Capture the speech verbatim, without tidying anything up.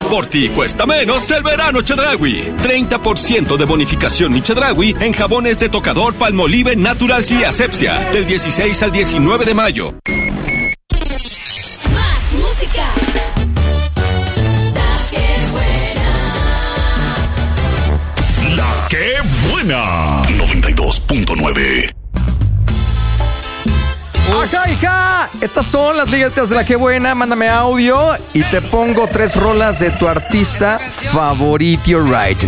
Por ti cuesta menos el verano Chedraui. treinta por ciento de bonificación Mi Chedraui en jabones de tocador Palmolive Naturals y Asepsia. Del dieciséis al diecinueve de mayo. Más música. La que buena. noventa y dos punto nueve. ¡Ajá, hija! Estas son las ligas de La Que Buena. Mándame audio y te pongo tres rolas de tu artista favorito right